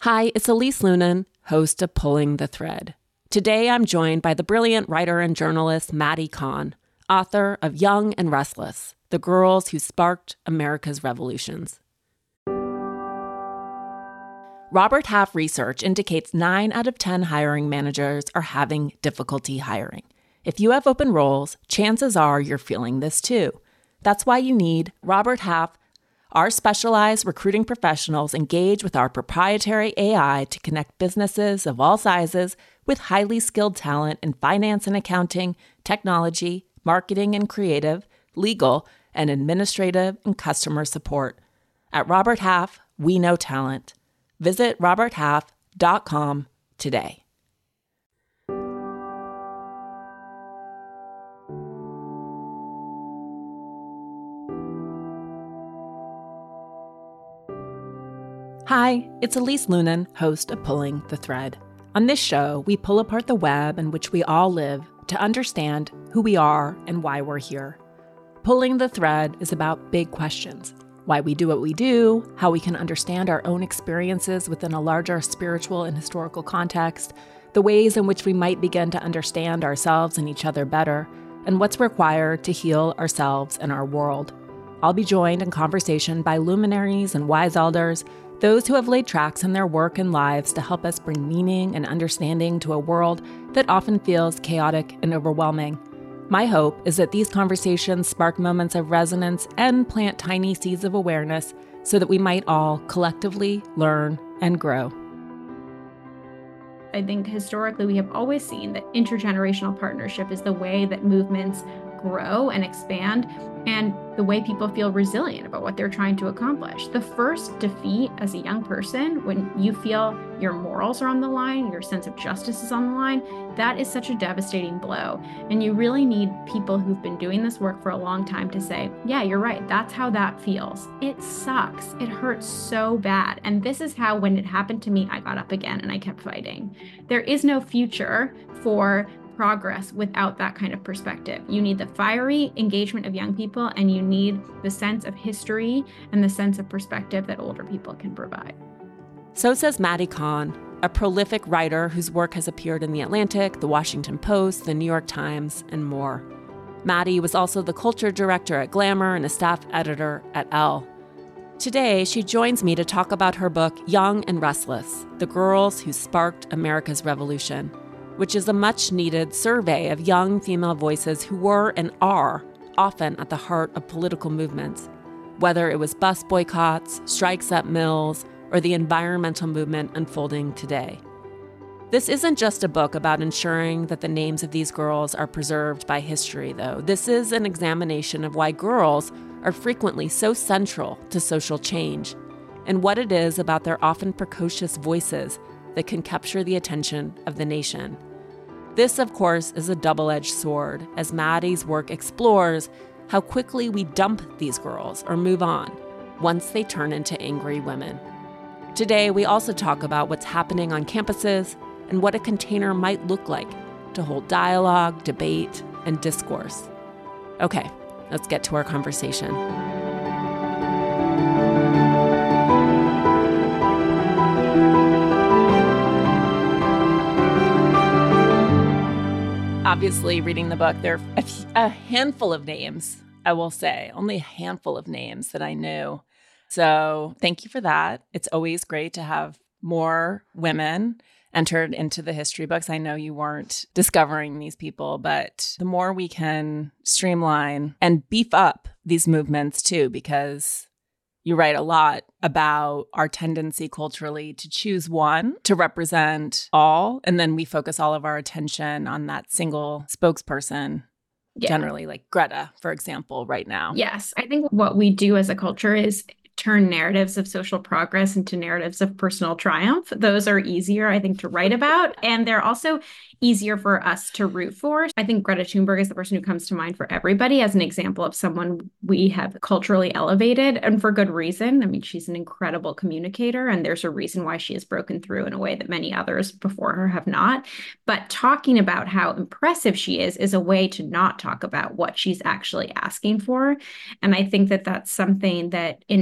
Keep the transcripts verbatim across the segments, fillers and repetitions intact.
Hi, it's Elise Loehnen, host of Pulling the Thread. Today I'm joined by the brilliant writer and journalist Maddie Kahn, author of Young and Restless, The Girls Who Sparked America's Revolutions. Robert Half research indicates nine out of ten hiring managers are having difficulty hiring. If you have open roles, chances are you're feeling this too. That's why you need Robert Half. Our specialized recruiting professionals engage with our proprietary A I to connect businesses of all sizes with highly skilled talent in finance and accounting, technology, marketing and creative, legal, and administrative and customer support. At Robert Half, we know talent. Visit robert half dot com today. Hi, it's Elise Loehnen, host of Pulling the Thread. On this show, we pull apart the web in which we all live to understand who we are and why we're here. Pulling the Thread is about big questions: why we do what we do, how we can understand our own experiences within a larger spiritual and historical context, the ways in which we might begin to understand ourselves and each other better, and what's required to heal ourselves and our world. I'll be joined in conversation by luminaries and wise elders, those who have laid tracks in their work and lives to help us bring meaning and understanding to a world that often feels chaotic and overwhelming. My hope is that these conversations spark moments of resonance and plant tiny seeds of awareness so that we might all collectively learn and grow. I think historically we have always seen that intergenerational partnership is the way that movements grow and expand, and the way people feel resilient about what they're trying to accomplish. The first defeat as a young person, when you feel your morals are on the line, your sense of justice is on the line, that is such a devastating blow. And you really need people who've been doing this work for a long time to say, yeah, you're right, that's how that feels. It sucks. It hurts so bad. And this is how, when it happened to me, I got up again and I kept fighting. There is no future for progress without that kind of perspective. You need the fiery engagement of young people, and you need the sense of history and the sense of perspective that older people can provide. So says Maddie Kahn, a prolific writer whose work has appeared in The Atlantic, The Washington Post, The New York Times, and more. Maddie was also the culture director at Glamour and a staff editor at Elle. Today, she joins me to talk about her book, Young and Restless, The Girls Who Sparked America's Revolution, which is a much-needed survey of young female voices who were and are often at the heart of political movements, whether it was bus boycotts, strikes at mills, or the environmental movement unfolding today. This isn't just a book about ensuring that the names of these girls are preserved by history, though. This is an examination of why girls are frequently so central to social change, and what it is about their often precocious voices that can capture the attention of the nation. This, of course, is a double-edged sword, as Maddie's work explores how quickly we dump these girls or move on once they turn into angry women. Today, we also talk about what's happening on campuses and what a container might look like to hold dialogue, debate, and discourse. Okay, let's get to our conversation. Obviously, reading the book, there are a, a handful of names, I will say, only a handful of names that I knew. So thank you for that. It's always great to have more women entered into the history books. I know you weren't discovering these people, but the more we can streamline and beef up these movements too, because you write a lot about our tendency culturally to choose one to represent all, and then we focus all of our attention on that single spokesperson, yeah. Generally like Greta, for example, right now. Yes, I think what we do as a culture is turn narratives of social progress into narratives of personal triumph. Those are easier, I think, to write about, and they're also easier for us to root for. I think Greta Thunberg is the person who comes to mind for everybody as an example of someone we have culturally elevated, and for good reason. I mean, she's an incredible communicator, and there's a reason why she has broken through in a way that many others before her have not. But talking about how impressive she is is a way to not talk about what she's actually asking for. And I think that that's something that in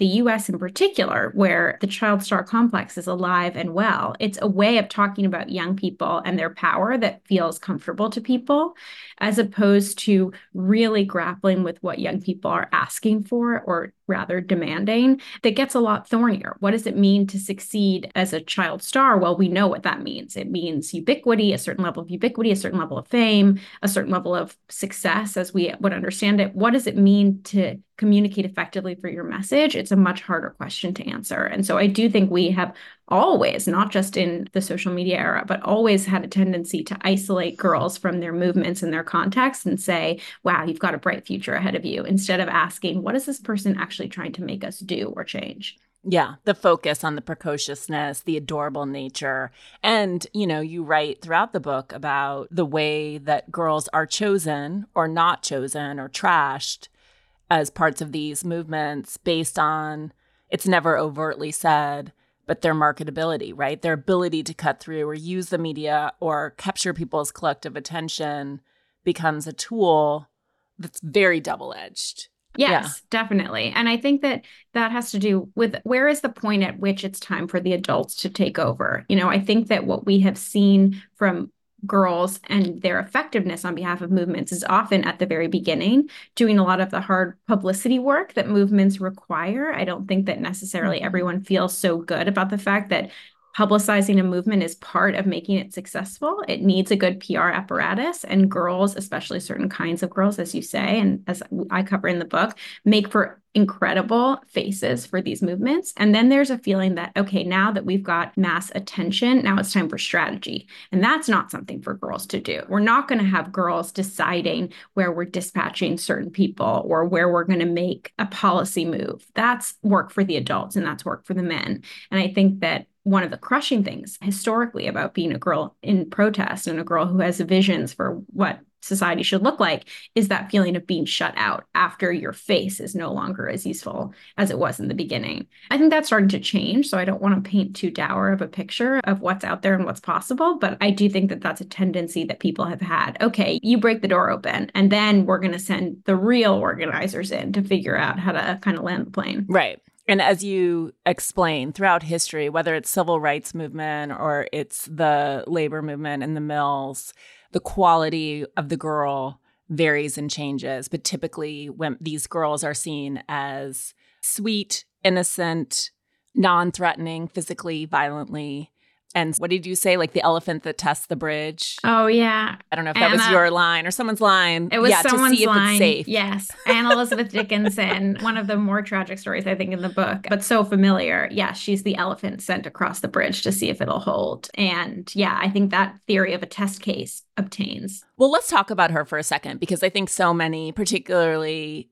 the U S in particular, where the child star complex is alive and well. It's a way of talking about young people and their power that feels comfortable to people, as opposed to really grappling with what young people are asking for, or rather demanding, that gets a lot thornier. What does it mean to succeed as a child star? Well, we know what that means. It means ubiquity, a certain level of ubiquity, a certain level of fame, a certain level of success as we would understand it. What does it mean to communicate effectively for your message? It's a much harder question to answer. And so I do think we have always, not just in the social media era, but always had a tendency to isolate girls from their movements and their context and say, wow, you've got a bright future ahead of you, instead of asking, what is this person actually trying to make us do or change? Yeah, the focus on the precociousness, the adorable nature. And, you know, you write throughout the book about the way that girls are chosen or not chosen or trashed as parts of these movements based on, it's never overtly said, but their marketability, right? Their ability to cut through or use the media or capture people's collective attention becomes a tool that's very double-edged. Yes, yeah. definitely. And I think that that has to do with where is the point at which it's time for the adults to take over? You know, I think that what we have seen from girls and their effectiveness on behalf of movements is often at the very beginning, doing a lot of the hard publicity work that movements require. I don't think that necessarily mm-hmm. everyone feels so good about the fact that publicizing a movement is part of making it successful. It needs a good P R apparatus, and girls, especially certain kinds of girls, as you say, and as I cover in the book, make for incredible faces for these movements. And then there's a feeling that, okay, now that we've got mass attention, now it's time for strategy. And that's not something for girls to do. We're not going to have girls deciding where we're dispatching certain people or where we're going to make a policy move. That's work for the adults, and that's work for the men. And I think that one of the crushing things historically about being a girl in protest and a girl who has visions for what society should look like is that feeling of being shut out after your face is no longer as useful as it was in the beginning. I think that's starting to change. So I don't want to paint too dour of a picture of what's out there and what's possible. But I do think that that's a tendency that people have had. Okay, you break the door open, and then we're going to send the real organizers in to figure out how to kind of land the plane. Right. And as you explain throughout history, whether it's civil rights movement or it's the labor movement in the mills, the quality of the girl varies and changes. But typically when these girls are seen as sweet, innocent, non-threatening, physically, violently. And what did you say? Like the elephant that tests the bridge? Oh, yeah. I don't know if that Anna, was your line or someone's line. It was yeah, someone's to see line. If it's safe. Yes. Anne Elizabeth Dickinson, one of the more tragic stories, I think, in the book, but so familiar. Yeah, she's the elephant sent across the bridge to see if it'll hold. And yeah, I think that theory of a test case obtains. Well, let's talk about her for a second, because I think so many, particularly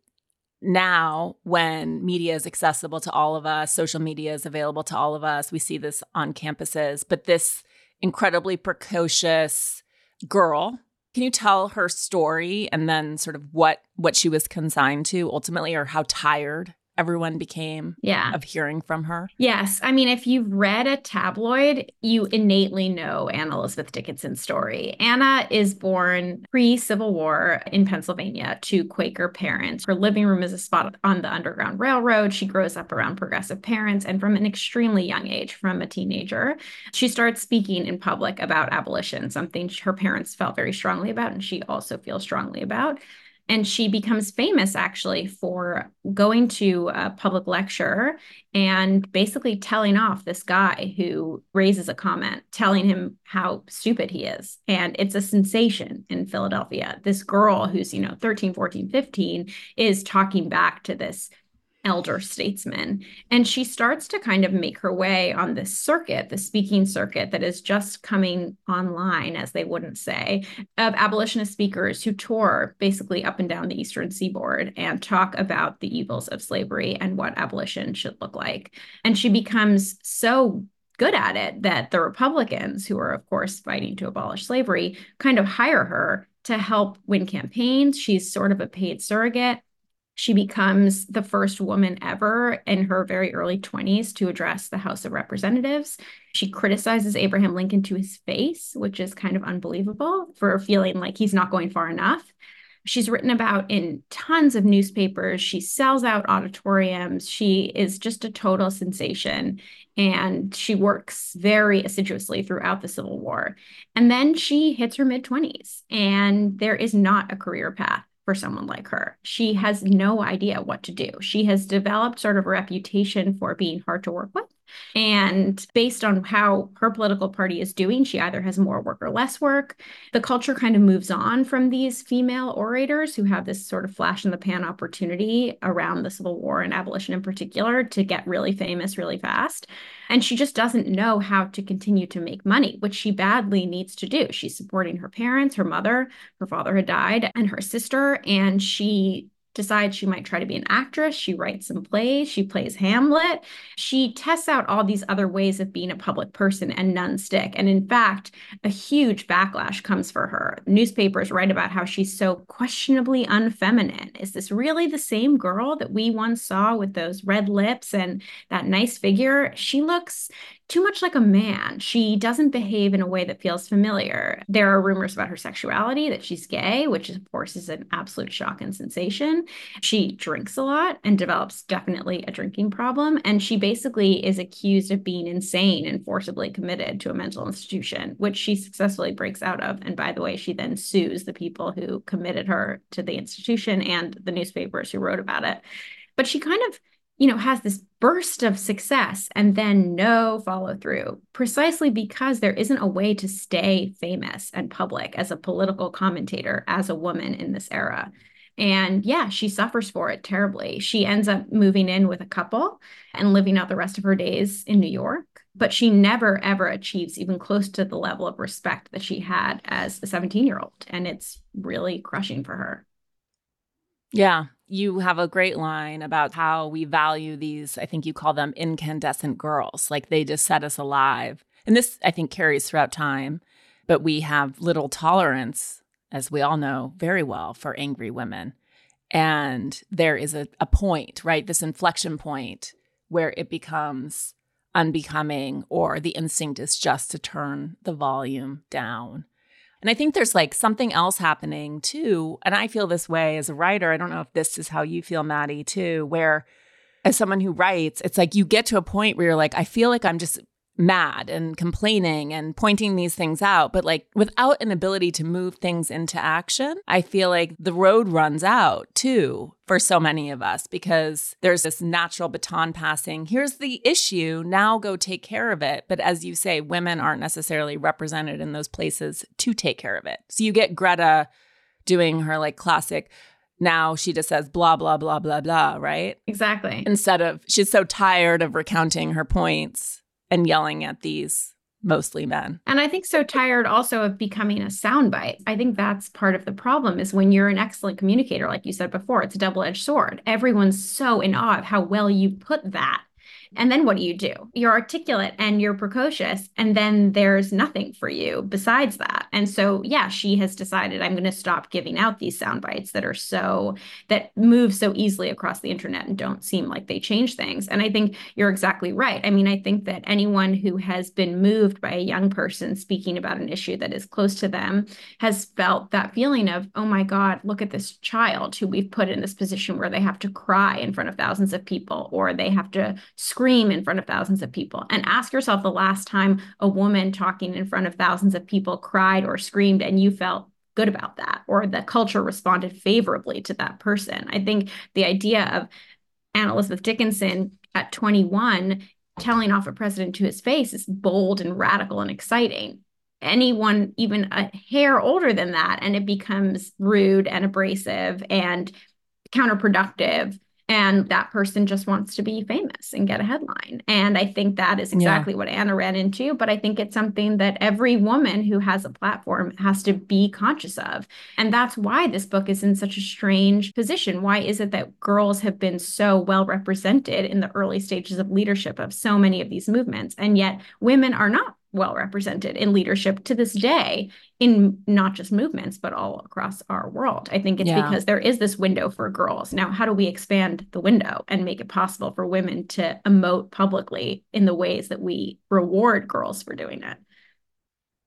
now when media is accessible to all of us, social media is available to all of us, we see this on campuses, but this incredibly precocious girl, can you tell her story and then sort of what what she was consigned to ultimately, or how tired everyone became yeah. of hearing from her? Yes. I mean, if you've read a tabloid, you innately know Anne Elizabeth Dickinson's story. Anna is born pre-Civil War in Pennsylvania to Quaker parents. Her living room is a spot on the Underground Railroad. She grows up around progressive parents, and from an extremely young age, from a teenager, she starts speaking in public about abolition, something her parents felt very strongly about, and she also feels strongly about. And she becomes famous, actually, for going to a public lecture and basically telling off this guy who raises a comment, telling him how stupid he is. And it's a sensation in Philadelphia. This girl who's, you know, thirteen, fourteen, fifteen is talking back to this elder statesman. And she starts to kind of make her way on this circuit, the speaking circuit that is just coming online, as they wouldn't say, of abolitionist speakers who tour basically up and down the Eastern Seaboard and talk about the evils of slavery and what abolition should look like. And she becomes so good at it that the Republicans, who are, of course, fighting to abolish slavery, kind of hire her to help win campaigns. She's sort of a paid surrogate. She becomes the first woman ever in her very early twenties to address the House of Representatives. She criticizes Abraham Lincoln to his face, which is kind of unbelievable, for feeling like he's not going far enough. She's written about in tons of newspapers. She sells out auditoriums. She is just a total sensation. And she works very assiduously throughout the Civil War. And then she hits her mid twenties, and there is not a career path for someone like her. She has no idea what to do. She has developed sort of a reputation for being hard to work with. And based on how her political party is doing, she either has more work or less work. The culture kind of moves on from these female orators who have this sort of flash in the pan opportunity around the Civil War and abolition in particular to get really famous really fast. And she just doesn't know how to continue to make money, which she badly needs to do. She's supporting her parents, her mother, her father had died, and her sister, and she decides she might try to be an actress. She writes some plays. She plays Hamlet. She tests out all these other ways of being a public person, and none stick. And in fact, a huge backlash comes for her. Newspapers write about how she's so questionably unfeminine. Is this really the same girl that we once saw with those red lips and that nice figure? She looks too much like a man. She doesn't behave in a way that feels familiar. There are rumors about her sexuality, that she's gay, which of course is an absolute shock and sensation. She drinks a lot and develops definitely a drinking problem. And she basically is accused of being insane and forcibly committed to a mental institution, which she successfully breaks out of. And by the way, she then sues the people who committed her to the institution and the newspapers who wrote about it. But she kind of, you know, has this burst of success and then no follow through, precisely because there isn't a way to stay famous and public as a political commentator as a woman in this era. And yeah, she suffers for it terribly. She ends up moving in with a couple and living out the rest of her days in New York. But she never, ever achieves even close to the level of respect that she had as a seventeen-year-old. And it's really crushing for her. Yeah, you have a great line about how we value these, I think you call them incandescent girls, like they just set us alive. And this, I think, carries throughout time, but we have little tolerance, as we all know very well, for angry women. And there is a, a point, right, this inflection point where it becomes unbecoming, or the instinct is just to turn the volume down. And I think there's like something else happening too. And I feel this way as a writer. I don't know if this is how you feel, Maddie, too, where as someone who writes, it's like you get to a point where you're like, I feel like I'm just mad and complaining and pointing these things out, but like without an ability to move things into action, I feel like the road runs out too for so many of us, because there's this natural baton passing. Here's the issue. Now go take care of it. But as you say, women aren't necessarily represented in those places to take care of it. So you get Greta doing her like classic, now she just says blah, blah, blah, blah, blah, right? Exactly. Instead of, she's so tired of recounting her points and yelling at these mostly men. And I think so tired also of becoming a soundbite. I think that's part of the problem, is when you're an excellent communicator, like you said before, it's a double-edged sword. Everyone's so in awe of how well you put that. And then what do you do? You're articulate and you're precocious, and then there's nothing for you besides that. And so, yeah, she has decided, I'm going to stop giving out these sound bites that are so, that move so easily across the internet and don't seem like they change things. And I think you're exactly right. I mean, I think that anyone who has been moved by a young person speaking about an issue that is close to them has felt that feeling of, oh my God, look at this child who we've put in this position where they have to cry in front of thousands of people, or they have to scream in front of thousands of people. And ask yourself the last time a woman talking in front of thousands of people cried or screamed and you felt good about that, or the culture responded favorably to that person. I think the idea of Anne Elizabeth Dickinson at twenty-one telling off a president to his face is bold and radical and exciting. Anyone even a hair older than that, and it becomes rude and abrasive and counterproductive. And that person just wants to be famous and get a headline. And I think that is exactly yeah. what Anna ran into. But I think it's something that every woman who has a platform has to be conscious of. And that's why this book is in such a strange position. Why is it that girls have been so well represented in the early stages of leadership of so many of these movements? And yet women are not well represented in leadership to this day, in not just movements, but all across our world. I think it's yeah. because there is this window for girls. Now, how do we expand the window and make it possible for women to emote publicly in the ways that we reward girls for doing it?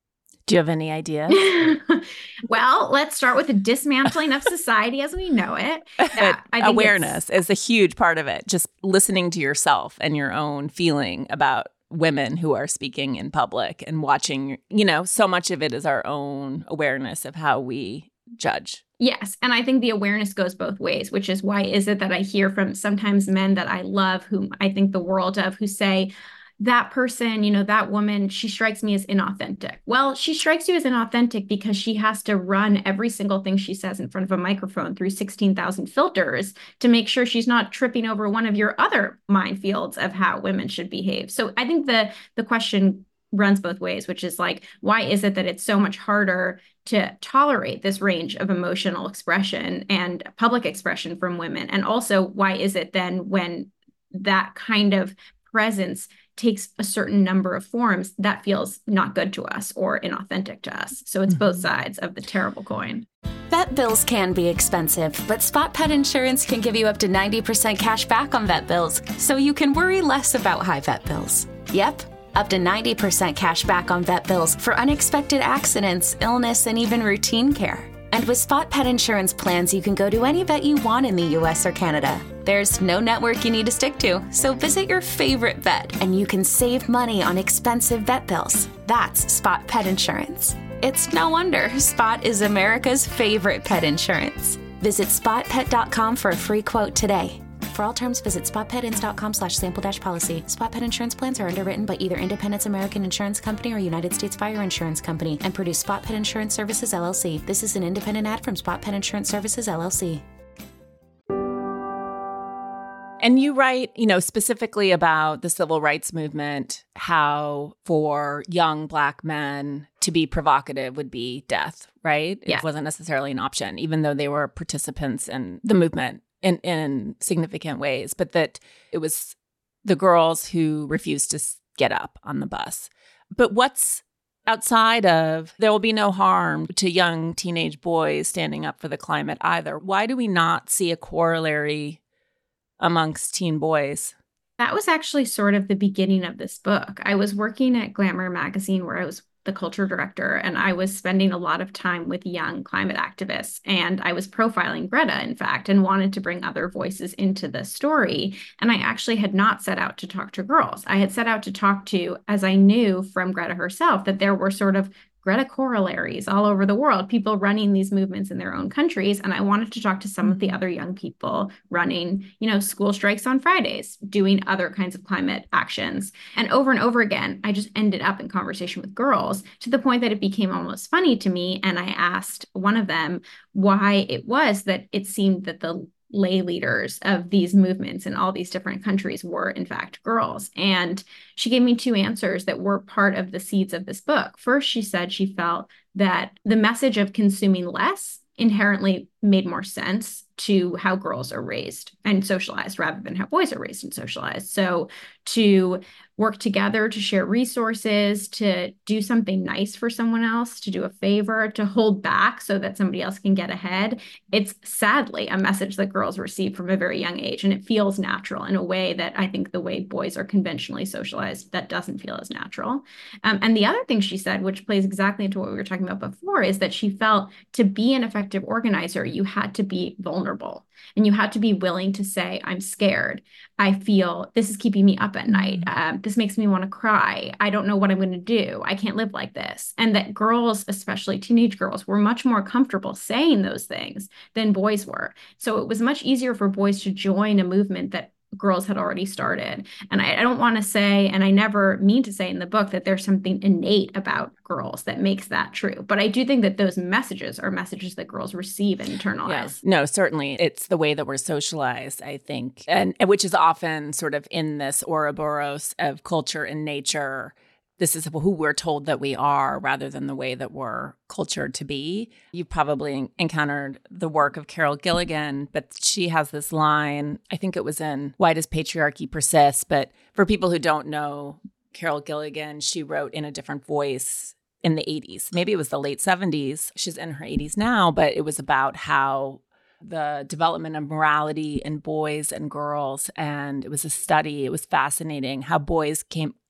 Do you have any ideas? Well, let's start with the dismantling of society as we know it. Yeah, I think awareness is a huge part of it. Just listening to yourself and your own feeling about women who are speaking in public and watching, you know, so much of it is our own awareness of how we judge. Yes. And I think the awareness goes both ways, which is why is it that I hear from sometimes men that I love, whom I think the world of, who say, that person, you know, that woman, she strikes me as inauthentic. Well, she strikes you as inauthentic because she has to run every single thing she says in front of a microphone through sixteen thousand filters to make sure she's not tripping over one of your other minefields of how women should behave. So I think the the question runs both ways, which is like, why is it that it's so much harder to tolerate this range of emotional expression and public expression from women? And also, why is it then when that kind of presence takes a certain number of forms, that feels not good to us or inauthentic to us? So it's mm-hmm. both sides of the terrible coin. Vet bills can be expensive, but Spot Pet Insurance can give you up to ninety percent cash back on vet bills, so you can worry less about high vet bills. Yep, up to ninety percent cash back on vet bills for unexpected accidents, illness, and even routine care. And with Spot Pet Insurance plans, you can go to any vet you want in the U S or Canada. There's no network you need to stick to, so visit your favorite vet and you can save money on expensive vet bills. That's Spot Pet Insurance. It's no wonder Spot is America's favorite pet insurance. Visit spot pet dot com for a free quote today. For all terms, visit spot pet ins dot com slash sample dash policy. Spot Pet Insurance plans are underwritten by either Independence American Insurance Company or United States Fire Insurance Company and produce Spot Pet Insurance Services, L L C. This is an independent ad from Spot Pet Insurance Services, L L C. And you write, you know, specifically about the civil rights movement, how for young Black men to be provocative would be death, right? Yeah. It wasn't necessarily an option, even though they were participants in the movement in, in significant ways, but that it was the girls who refused to get up on the bus. But what's outside of there will be no harm to young teenage boys standing up for the climate either? Why do we not see a corollary amongst teen boys? That was actually sort of the beginning of this book. I was working at Glamour magazine where I was the culture director, and I was spending a lot of time with young climate activists. And I was profiling Greta, in fact, and wanted to bring other voices into the story. And I actually had not set out to talk to girls. I had set out to talk to, as I knew from Greta herself, that there were sort of Greta corollaries all over the world, people running these movements in their own countries. And I wanted to talk to some of the other young people running, you know, school strikes on Fridays, doing other kinds of climate actions. And over and over again, I just ended up in conversation with girls to the point that it became almost funny to me. And I asked one of them why it was that it seemed that the lay leaders of these movements in all these different countries were, in fact, girls. And she gave me two answers that were part of the seeds of this book. First, she said she felt that the message of consuming less inherently made more sense to how girls are raised and socialized rather than how boys are raised and socialized. So to work together, to share resources, to do something nice for someone else, to do a favor, to hold back so that somebody else can get ahead. It's sadly a message that girls receive from a very young age. And it feels natural in a way that I think the way boys are conventionally socialized, that doesn't feel as natural. Um, and the other thing she said, which plays exactly into what we were talking about before, is that she felt to be an effective organizer, you had to be vulnerable and you had to be willing to say, I'm scared. I feel this is keeping me up at night. Um, this makes me want to cry. I don't know what I'm going to do. I can't live like this. And that girls, especially teenage girls, were much more comfortable saying those things than boys were. So it was much easier for boys to join a movement that girls had already started. And I, I don't want to say, and I never mean to say in the book, that there's something innate about girls that makes that true. But I do think that those messages are messages that girls receive and internalize. Yes. No, certainly. It's the way that we're socialized, I think, and, and which is often sort of in this Ouroboros of culture and nature. This is who we're told that we are rather than the way that we're cultured to be. You've probably encountered the work of Carol Gilligan, but she has this line, I think it was in Why Does Patriarchy Persist? But for people who don't know Carol Gilligan, she wrote in a different voice in the eighties. Maybe it was the late seventies. She's in her eighties now, but it was about how the development of morality in boys and girls. And it was a study. It was fascinating how boys came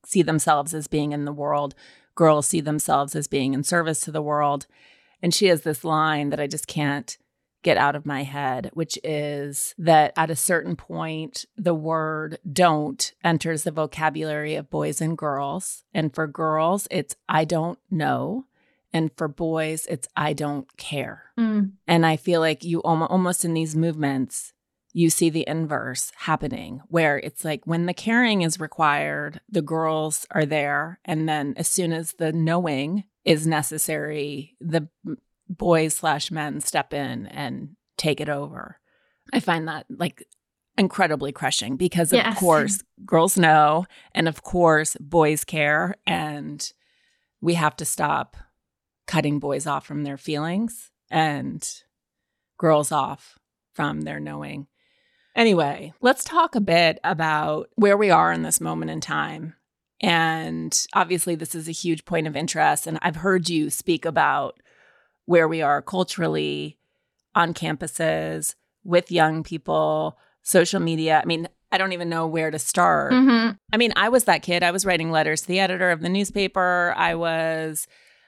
see themselves as being in the world. Girls see themselves as being in service to the world. And she has this line that I just can't get out of my head, which is that at a certain point, the word don't enters the vocabulary of boys and girls. And for girls, it's I don't know. And for boys, it's I don't care. Mm. And I feel like you almost, almost in these movements, you see the inverse happening, where it's like when the caring is required, the girls are there. And then as soon as the knowing is necessary, the boys slash men step in and take it over. I find that like incredibly crushing because of Yes. course girls know, and of course boys care, and we have to stop cutting boys off from their feelings and girls off from their knowing. Anyway, let's talk a bit about where we are in this moment in time. And obviously this is a huge point of interest, and I've heard you speak about where we are culturally on campuses with young people, social media. I mean, I don't even know where to start. Mm-hmm. I mean, I was that kid. I was writing letters to the editor of the newspaper. I was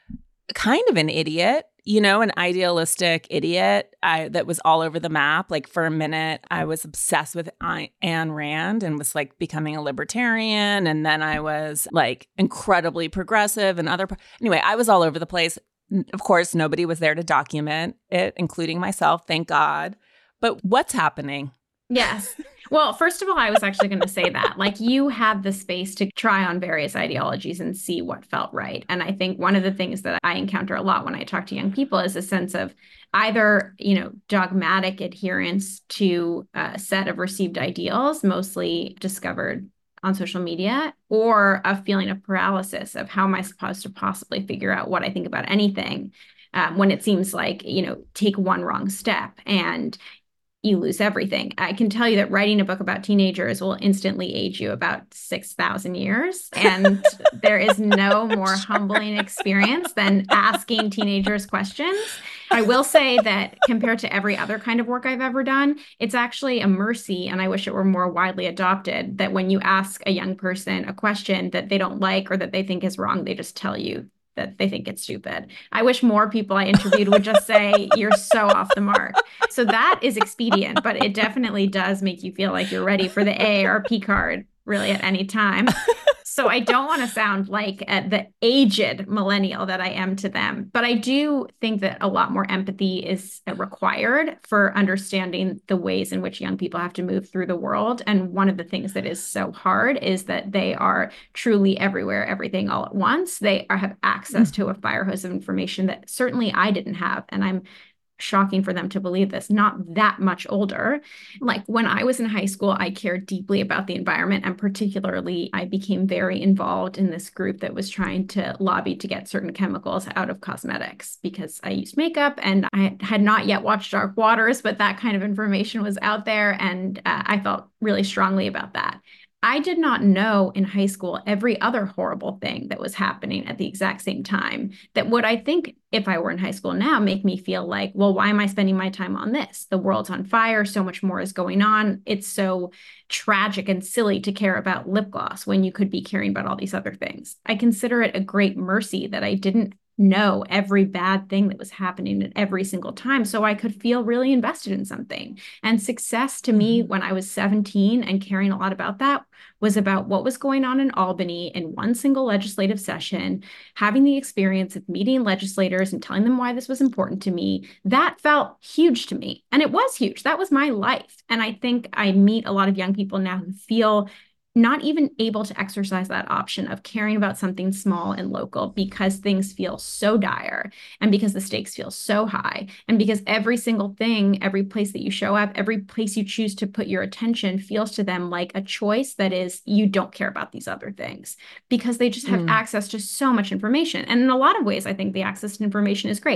kind of an idiot, you know, an idealistic idiot I, that was all over the map. Like for a minute, I was obsessed with I, Ayn Rand and was like becoming a libertarian. And then I was like incredibly progressive and other. Anyway, I was all over the place. Of course, nobody was there to document it, including myself, thank God. But what's happening? Yes. Well, first of all, I was actually going to say that, like, you had the space to try on various ideologies and see what felt right. And I think one of the things that I encounter a lot when I talk to young people is a sense of either, you know, dogmatic adherence to a set of received ideals, mostly discovered on social media, or a feeling of paralysis of how am I supposed to possibly figure out what I think about anything um, when it seems like, you know, take one wrong step and you lose everything. I can tell you that writing a book about teenagers will instantly age you about six thousand years. And there is no more humbling experience than asking teenagers questions. I will say that compared to every other kind of work I've ever done, it's actually a mercy, and I wish it were more widely adopted, that when you ask a young person a question that they don't like or that they think is wrong, they just tell you that they think it's stupid. I wish more people I interviewed would just say, you're so off the mark. So that is expedient, but it definitely does make you feel like you're ready for the A or P card really at any time. So I don't want to sound like uh, the aged millennial that I am to them, but I do think that a lot more empathy is required for understanding the ways in which young people have to move through the world. And one of the things that is so hard is that they are truly everywhere, everything all at once. They are, have access to a fire hose of information that certainly I didn't have. And I'm shocking for them to believe this, not that much older. Like when I was in high school, I cared deeply about the environment. And particularly, I became very involved in this group that was trying to lobby to get certain chemicals out of cosmetics because I used makeup and I had not yet watched Dark Waters, but that kind of information was out there. And uh, I felt really strongly about that. I did not know in high school every other horrible thing that was happening at the exact same time that would, I think, if I were in high school now, make me feel like, well, why am I spending my time on this? The world's on fire. So much more is going on. It's so tragic and silly to care about lip gloss when you could be caring about all these other things. I consider it a great mercy that I didn't know every bad thing that was happening at every single time, so I could feel really invested in something. And success to me when I was seventeen and caring a lot about that was about what was going on in Albany in one single legislative session, having the experience of meeting legislators and telling them why this was important to me. That felt huge to me. And it was huge. That was my life. And I think I meet a lot of young people now who feel not even able to exercise that option of caring about something small and local because things feel so dire and because the stakes feel so high and because every single thing, every place that you show up, every place you choose to put your attention feels to them like a choice that is, you don't care about these other things because they just have mm. access to so much information. And in a lot of ways, I think the access to information is great.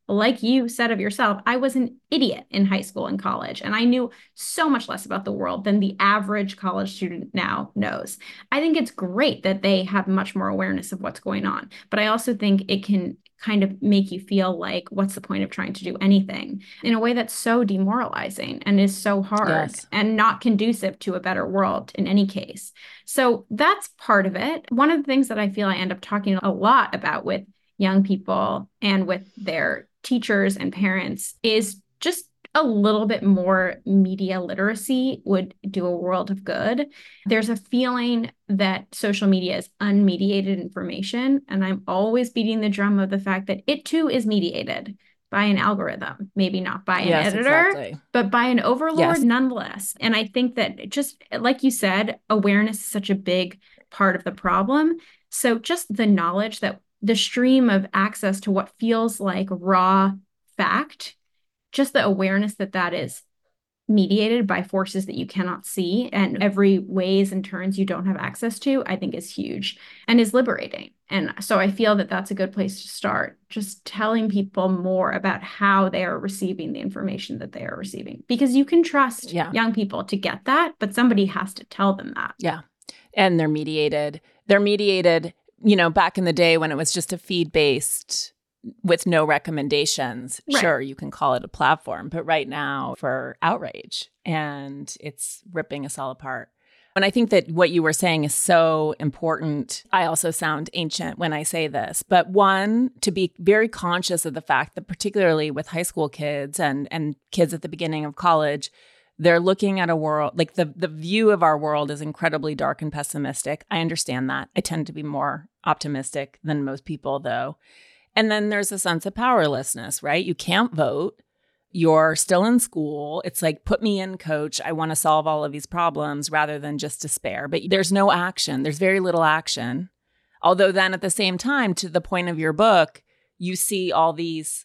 like you said of yourself, I was an idiot in high school and college, and I knew so much less about the world than the average college student now knows. I think it's great that they have much more awareness of what's going on, but I also think it can kind of make you feel like, what's the point of trying to do anything, in a way that's so demoralizing and is so hard Yes. and not conducive to a better world in any case. So that's part of it. One of the things that I feel I end up talking a lot about with young people and with their teachers and parents is just a little bit more media literacy would do a world of good. There's a feeling that social media is unmediated information, and I'm always beating the drum of the fact that it too is mediated by an algorithm, maybe not by an Yes, editor, exactly. but by an overlord Yes. nonetheless. And I think that, just like you said, awareness is such a big part of the problem. So just the knowledge that the stream of access to what feels like raw fact, just the awareness that that is mediated by forces that you cannot see and every ways and turns you don't have access to, I think is huge and is liberating. And so I feel that that's a good place to start, just telling people more about how they are receiving the information that they are receiving, because you can trust Yeah. young people to get that, but somebody has to tell them that. Yeah. And they're mediated. They're mediated, you know, back in the day when it was just a feed-based with no recommendations. Right. Sure, you can call it a platform, but right now for outrage, and it's ripping us all apart. And I think that what you were saying is so important. I also sound ancient when I say this, but one, to be very conscious of the fact that particularly with high school kids and, and kids at the beginning of college, they're looking at a world, like the, the view of our world is incredibly dark and pessimistic. I understand that. I tend to be more optimistic than most people, though. And then there's a sense of powerlessness, right? You can't vote. You're still in school. It's like, put me in, coach. I want to solve all of these problems rather than just despair. But there's no action. There's very little action. Although then at the same time, to the point of your book, you see all these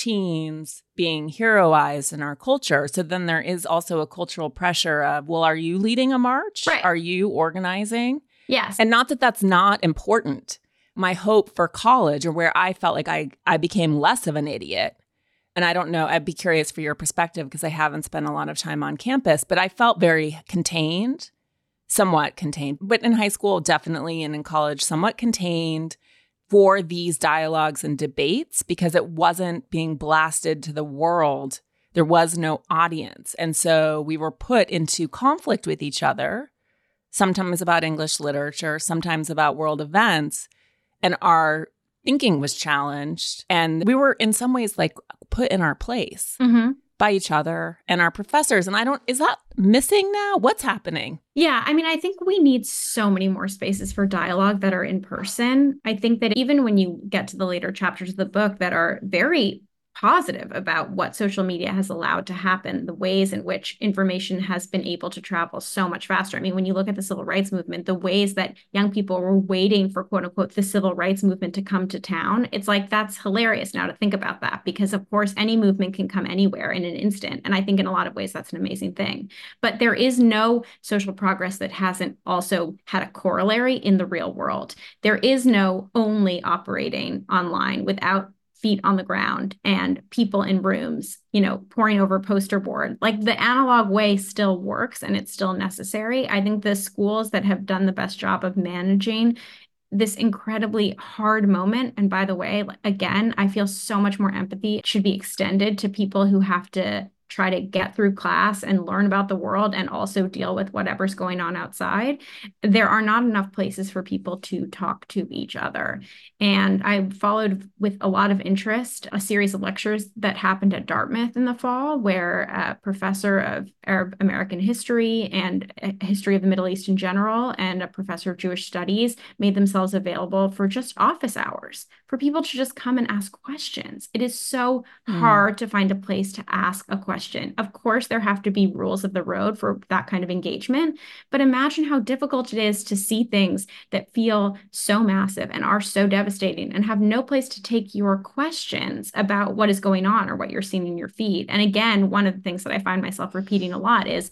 teens being heroized in our culture. So then there is also a cultural pressure of, well, are you leading a march? Right. Are you organizing? Yes. And not that that's not important. My hope for college, or where I felt like I, I became less of an idiot, and I don't know, I'd be curious for your perspective because I haven't spent a lot of time on campus, but I felt very contained, somewhat contained, but in high school, definitely, and in college, somewhat contained for these dialogues and debates because it wasn't being blasted to the world. There was no audience. And so we were put into conflict with each other, sometimes about English literature, sometimes about world events. And our thinking was challenged. And we were in some ways like put in our place Mm-hmm. by each other and our professors. And I don't, is that missing now? What's happening? Yeah, I mean, I think we need so many more spaces for dialogue that are in person. I think that even when you get to the later chapters of the book that are very positive about what social media has allowed to happen, the ways in which information has been able to travel so much faster. I mean, when you look at the civil rights movement, the ways that young people were waiting for, quote unquote, the civil rights movement to come to town, it's like, that's hilarious now to think about that, because of course, any movement can come anywhere in an instant. And I think in a lot of ways, that's an amazing thing. But there is no social progress that hasn't also had a corollary in the real world. There is no only operating online without feet on the ground and people in rooms, you know, poring over a poster board. Like, the analog way still works and it's still necessary. I think the schools that have done the best job of managing this incredibly hard moment, and by the way, again, I feel so much more empathy should be extended to people who have to try to get through class and learn about the world and also deal with whatever's going on outside. There are not enough places for people to talk to each other. And I followed with a lot of interest a series of lectures that happened at Dartmouth in the fall, where a professor of Arab American history and history of the Middle East in general and a professor of Jewish studies made themselves available for just office hours for people to just come and ask questions. It is so Mm. hard to find a place to ask a question. Of course, there have to be rules of the road for that kind of engagement, but imagine how difficult it is to see things that feel so massive and are so devastating and have no place to take your questions about what is going on or what you're seeing in your feed. And again, one of the things that I find myself repeating a lot is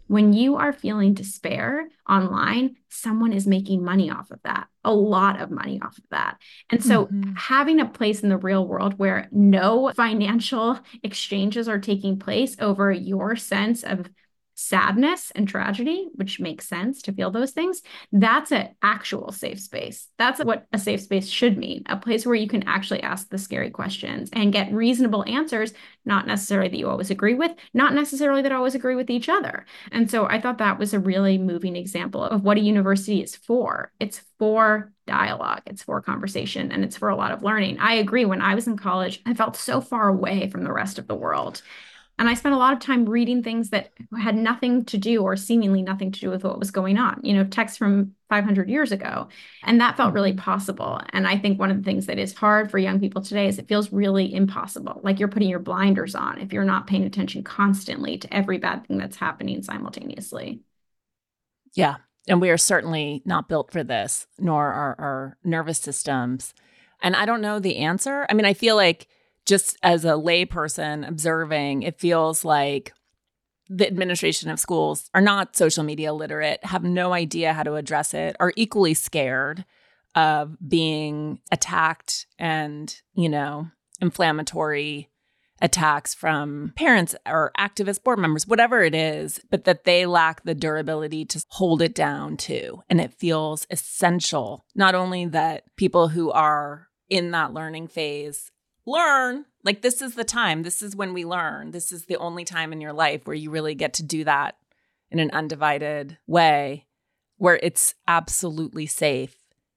When you are feeling despair online, someone is making money off of that, a lot of money off of that. And so mm-hmm. having a place in the real world where no financial exchanges are taking place over your sense of sadness and tragedy, which makes sense to feel those things, that's an actual safe space. That's what a safe space should mean, a place where you can actually ask the scary questions and get reasonable answers, not necessarily that you always agree with, not necessarily that always agree with each other. And so I thought that was a really moving example of what a university is for. It's for dialogue, it's for conversation, and it's for a lot of learning. I agree. When I was in college, I felt so far away from the rest of the world. And I spent a lot of time reading things that had nothing to do or seemingly nothing to do with what was going on, you know, texts from five hundred years ago. And that felt really possible. And I think one of the things that is hard for young people today is it feels really impossible. Like you're putting your blinders on if you're not paying attention constantly to every bad thing that's happening simultaneously. Yeah. And we are certainly not built for this, nor are our nervous systems. And I don't know the answer. I mean, I feel like just as a layperson observing, it feels like the administration of schools are not social media literate, have no idea how to address it, are equally scared of being attacked and, you know, inflammatory attacks from parents or activist board members, whatever it is, but that they lack the durability to hold it down too. And it feels essential, not only that people who are in that learning phase learn, like this is the time, this is when we learn, this is the only time in your life where you really get to do that in an undivided way, where it's absolutely safe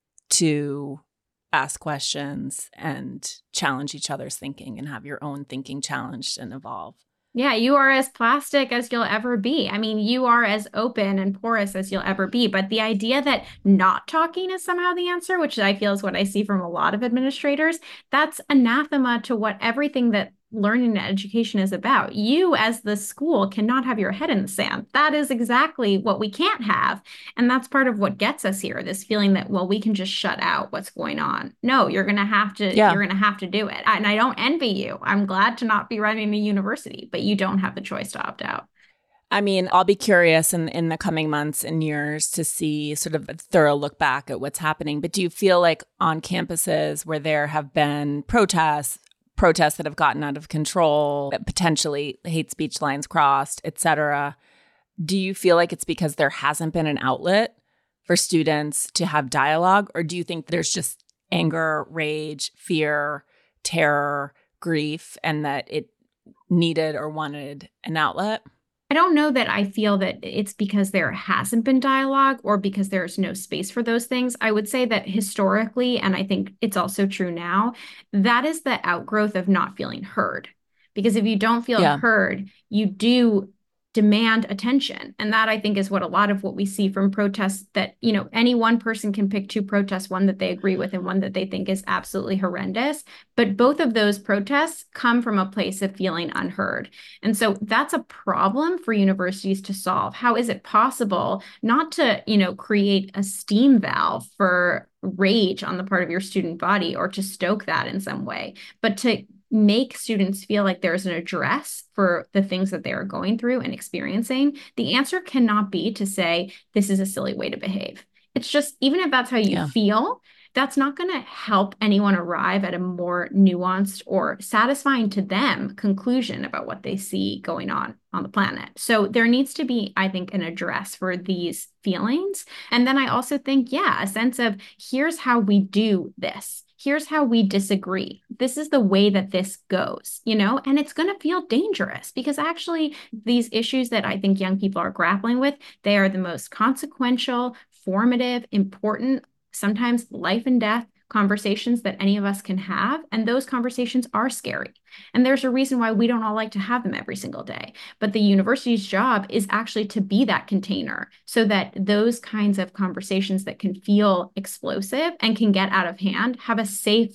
to ask questions and challenge each other's thinking and have your own thinking challenged and evolve. Yeah, you are as plastic as you'll ever be. I mean, you are as open and porous as you'll ever be. But the idea that not talking is somehow the answer, which I feel is what I see from a lot of administrators, that's anathema to what everything that learning and education is about. You as the school cannot have your head in the sand. That is exactly what we can't have. And that's part of what gets us here, this feeling that, well, we can just shut out what's going on. No, you're going to have to, yeah. you're going to have to do it. And I don't envy you. I'm glad to not be running a university, but you don't have the choice to opt out. I mean, I'll be curious in, in the coming months and years to see sort of a thorough look back at what's happening. But do you feel like on campuses where there have been protests, protests that have gotten out of control, potentially hate speech lines crossed, et cetera, do you feel like it's because there hasn't been an outlet for students to have dialogue? Or do you think there's just anger, rage, fear, terror, grief, and that it needed or wanted an outlet? I don't know that I feel that it's because there hasn't been dialogue or because there's no space for those things. I would say that historically, and I think it's also true now, that is the outgrowth of not feeling heard. Because if you don't feel yeah. heard, you do demand attention. And that, I think, is what a lot of what we see from protests, that, you know, any one person can pick two protests, one that they agree with and one that they think is absolutely horrendous. But both of those protests come from a place of feeling unheard. And so that's a problem for universities to solve. How is it possible not to, you know, create a steam valve for rage on the part of your student body or to stoke that in some way, but to make students feel like there's an address for the things that they are going through and experiencing? The answer cannot be to say, this is a silly way to behave. It's just, even if that's how you yeah. feel, that's not going to help anyone arrive at a more nuanced or satisfying to them conclusion about what they see going on on the planet. So there needs to be, I think, an address for these feelings. And then I also think, yeah, a sense of, here's how we do this. Here's how we disagree. This is the way that this goes, you know, and it's going to feel dangerous because actually these issues that I think young people are grappling with, they are the most consequential, formative, important, sometimes life and death conversations that any of us can have. And those conversations are scary. And there's a reason why we don't all like to have them every single day. But the university's job is actually to be that container so that those kinds of conversations that can feel explosive and can get out of hand have a safe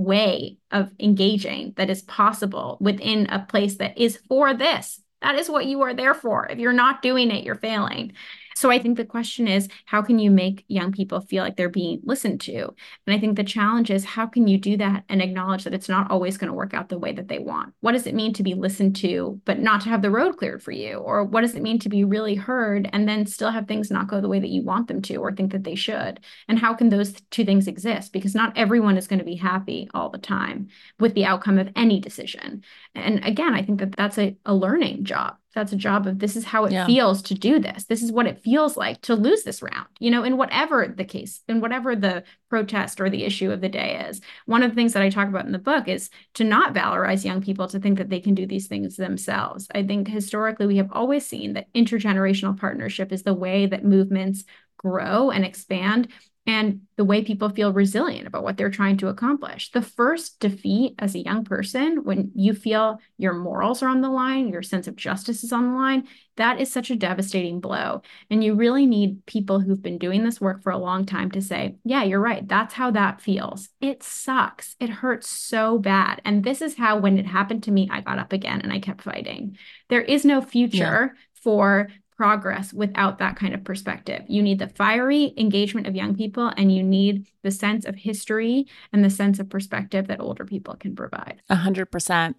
way of engaging that is possible within a place that is for this. That is what you are there for. If you're not doing it, you're failing. So I think the question is, how can you make young people feel like they're being listened to? And I think the challenge is, how can you do that and acknowledge that it's not always going to work out the way that they want? What does it mean to be listened to, but not to have the road cleared for you? Or what does it mean to be really heard and then still have things not go the way that you want them to or think that they should? And how can those two things exist? Because not everyone is going to be happy all the time with the outcome of any decision. And again, I think that that's a, a learning job. That's a job of, this is how it yeah. feels to do this. This is what it feels like to lose this round, you know, in whatever the case, in whatever the protest or the issue of the day is. One of the things that I talk about in the book is to not valorize young people to think that they can do these things themselves. I think historically we have always seen that intergenerational partnership is the way that movements grow and expand, and the way people feel resilient about what they're trying to accomplish. The first defeat as a young person, when you feel your morals are on the line, your sense of justice is on the line, that is such a devastating blow. And you really need people who've been doing this work for a long time to say, yeah, you're right. That's how that feels. It sucks. It hurts so bad. And this is how, when it happened to me, I got up again and I kept fighting. There is no future yeah. for progress without that kind of perspective. You need the fiery engagement of young people, and you need the sense of history and the sense of perspective that older people can provide. A hundred percent.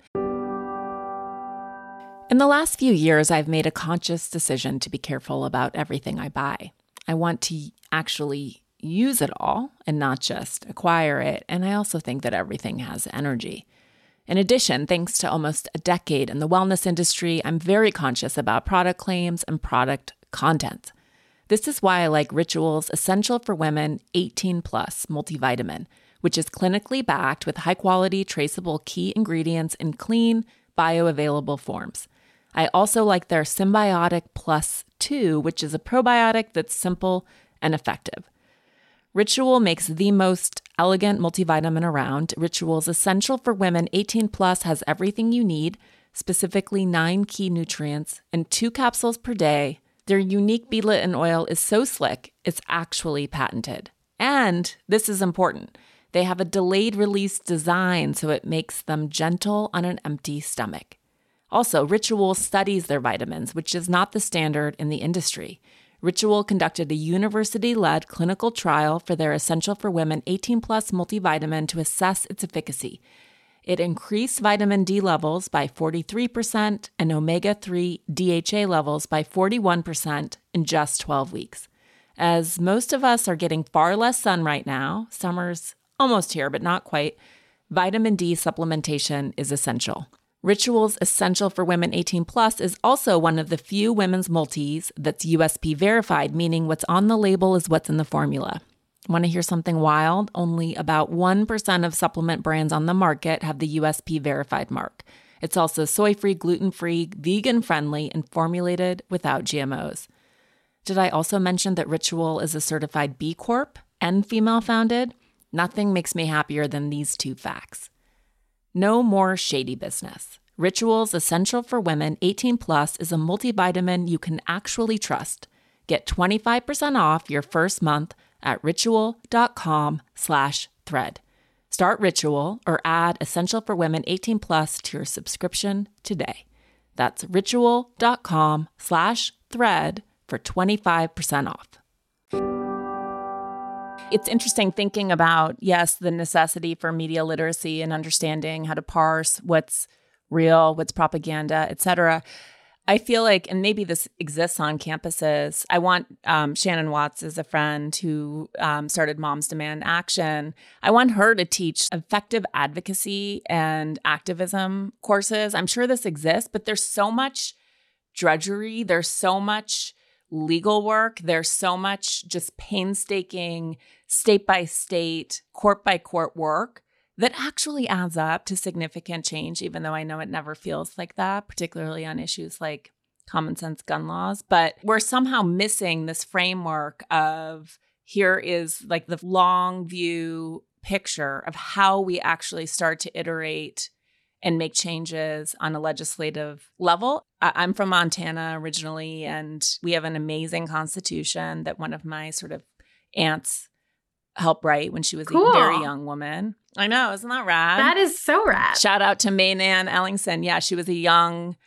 In the last few years, I've made a conscious decision to be careful about everything I buy. I want to actually use it all and not just acquire it. And I also think that everything has energy. In addition, thanks to almost a decade in the wellness industry, I'm very conscious about product claims and product content. This is why I like Ritual's Essential for Women eighteen plus multivitamin, which is clinically backed with high-quality, traceable key ingredients in clean, bioavailable forms. I also like their Symbiotic Plus two, which is a probiotic that's simple and effective. Ritual makes the most elegant multivitamin around. Ritual's Essential for Women eighteen plus has everything you need, specifically nine key nutrients, and two capsules per day. Their unique beadlet oil is so slick, it's actually patented. And this is important. They have a delayed release design, so it makes them gentle on an empty stomach. Also, Ritual studies their vitamins, which is not the standard in the industry. Ritual conducted a university-led clinical trial for their Essential for Women eighteen plus multivitamin to assess its efficacy. It increased vitamin D levels by forty-three percent and omega three D H A levels by forty-one percent in just twelve weeks. As most of us are getting far less sun right now, summer's almost here, but not quite, vitamin D supplementation is essential. Ritual's Essential for Women eighteen plus is also one of the few women's multis that's U S P verified, meaning what's on the label is what's in the formula. Want to hear something wild? Only about one percent of supplement brands on the market have the U S P verified mark. It's also soy-free, gluten-free, vegan-friendly, and formulated without G M Os. Did I also mention that Ritual is a certified B Corp and female-founded? Nothing makes me happier than these two facts. No more shady business. Ritual's Essential for Women eighteen plus is a multivitamin you can actually trust. Get twenty-five percent off your first month at ritual.com slash thread. Start Ritual or add Essential for Women eighteen plus to your subscription today. That's ritual.com slash thread for twenty-five percent off. It's interesting thinking about, yes, the necessity for media literacy and understanding how to parse what's real, what's propaganda, et cetera. I feel like, and maybe this exists on campuses, I want, um, Shannon Watts is a friend who um, started Moms Demand Action. I want her to teach effective advocacy and activism courses. I'm sure this exists, but there's so much drudgery. There's so much legal work. There's so much just painstaking state by state, court by court work that actually adds up to significant change, even though I know it never feels like that, particularly on issues like common sense gun laws. But we're somehow missing this framework of here is like the long view picture of how we actually start to iterate and make changes on a legislative level. I'm from Montana originally, and we have an amazing constitution that one of my sort of aunts helped write when she was cool. a very young woman. I know, isn't that rad? That is so rad. Shout out to Maynann Ellingson. Yeah, she was a young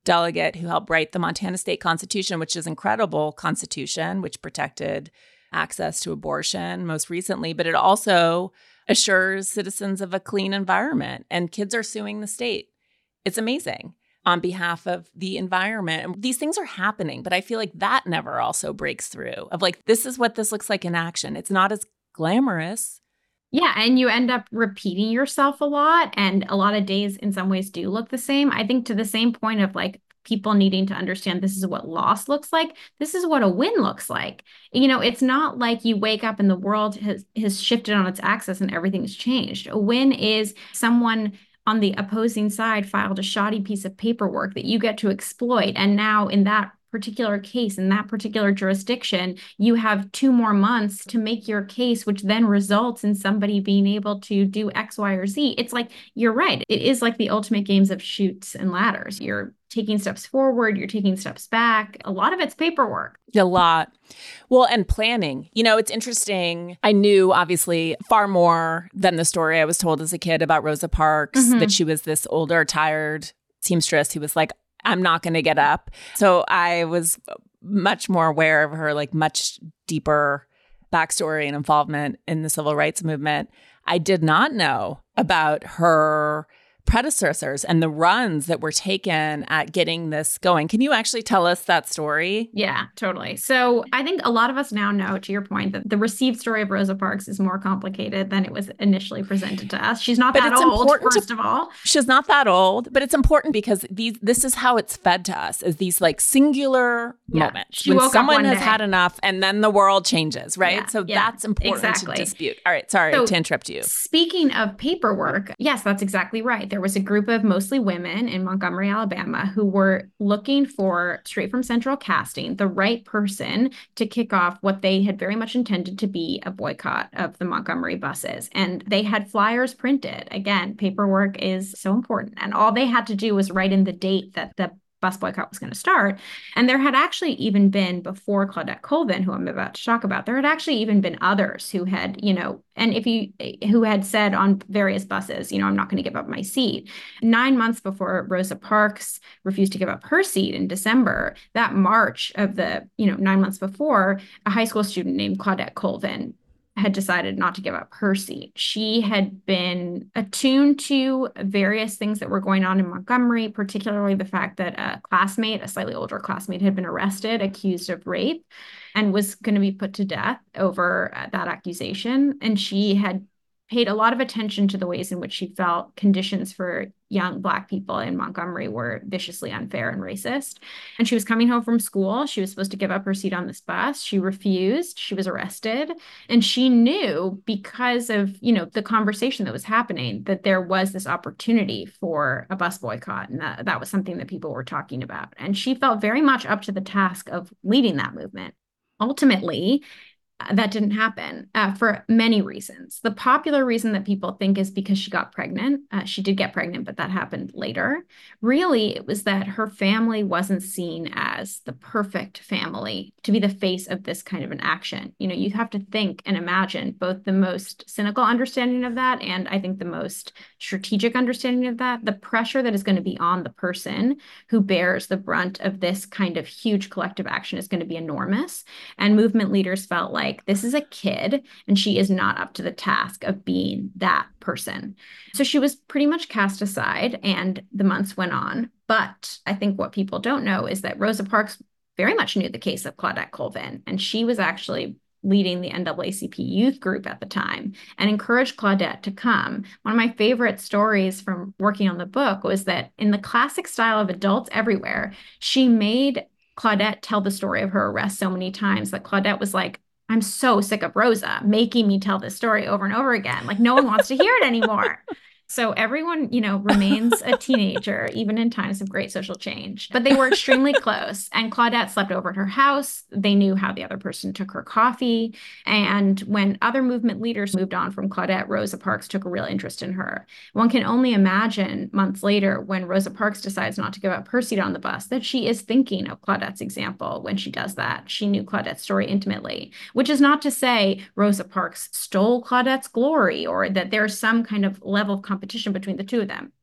delegate who helped write the Montana State Constitution, which is an incredible constitution, which protected access to abortion most recently, but it also assures citizens of a clean environment. And kids are suing the state. It's amazing on behalf of the environment. And these things are happening, but I feel like that never also breaks through of like, this is what this looks like in action. It's not as glamorous. Yeah, and you end up repeating yourself a lot, and a lot of days in some ways do look the same. I think to the same point of like people needing to understand this is what loss looks like, this is what a win looks like. You know, it's not like you wake up and the world has, has shifted on its axis and everything's changed. A win is someone on the opposing side filed a shoddy piece of paperwork that you get to exploit, and now in that particular case, in that particular jurisdiction, you have two more months to make your case, which then results in somebody being able to do X, Y, or Z. It's like, you're right. It is like the ultimate games of chutes and ladders. You're taking steps forward, you're taking steps back. A lot of it's paperwork. A lot. Well, and planning. You know, it's interesting. I knew obviously far more than the story I was told as a kid about Rosa Parks, mm-hmm. that she was this older, tired seamstress who was like, I'm not going to get up. So I was much more aware of her, like much deeper backstory and involvement in the civil rights movement. I did not know about her predecessors and the runs that were taken at getting this going. Can you actually tell us that story? Yeah, totally. So I think a lot of us now know, to your point, that the received story of Rosa Parks is more complicated than it was initially presented to us. She's not but that old, first to, of all. She's not that old, but it's important because these this is how it's fed to us, is these like singular yeah. moments she when someone has day. had enough and then the world changes, right? Yeah, so yeah, that's important exactly. to dispute. All right, sorry so, to interrupt you. Speaking of paperwork, yes, that's exactly right. There was a group of mostly women in Montgomery, Alabama, who were looking for, straight from central casting, the right person to kick off what they had very much intended to be a boycott of the Montgomery buses. And they had flyers printed. Again, paperwork is so important. And all they had to do was write in the date that the bus boycott was going to start. And there had actually even been, before Claudette Colvin, who I'm about to talk about, there had actually even been others who had, you know, and if you, who had said on various buses, you know, I'm not going to give up my seat. Nine months before Rosa Parks refused to give up her seat in December, that March of the, you know, nine months before, a high school student named Claudette Colvin had decided not to give up her seat. She had been attuned to various things that were going on in Montgomery, particularly the fact that a classmate, a slightly older classmate, had been arrested, accused of rape, and was going to be put to death over uh, that accusation. And she had paid a lot of attention to the ways in which she felt conditions for young Black people in Montgomery were viciously unfair and racist. And she was coming home from school. She was supposed to give up her seat on this bus. She refused. She was arrested. And she knew, because of, you know, the conversation that was happening, that there was this opportunity for a bus boycott. And that, that was something that people were talking about. And she felt very much up to the task of leading that movement. Ultimately, that didn't happen uh, for many reasons. The popular reason that people think is because she got pregnant. Uh, she did get pregnant, but that happened later. Really, it was that her family wasn't seen as the perfect family to be the face of this kind of an action. You know, you have to think and imagine both the most cynical understanding of that and I think the most strategic understanding of that, the pressure that is going to be on the person who bears the brunt of this kind of huge collective action is going to be enormous. And movement leaders felt like, this is a kid and she is not up to the task of being that person. So she was pretty much cast aside and the months went on. But I think what people don't know is that Rosa Parks very much knew the case of Claudette Colvin, and she was actually leading the N double A C P youth group at the time and encouraged Claudette to come. One of my favorite stories from working on the book was that in the classic style of Adults Everywhere, she made Claudette tell the story of her arrest so many times that Claudette was like, I'm so sick of Rosa making me tell this story over and over again. Like, no one wants to hear it anymore. So everyone, you know, remains a teenager, even in times of great social change. But they were extremely close. And Claudette slept over at her house. They knew how the other person took her coffee. And when other movement leaders moved on from Claudette, Rosa Parks took a real interest in her. One can only imagine months later when Rosa Parks decides not to give up her seat on the bus that she is thinking of Claudette's example when she does that. She knew Claudette's story intimately, which is not to say Rosa Parks stole Claudette's glory or that there's some kind of level of competition between the two of them.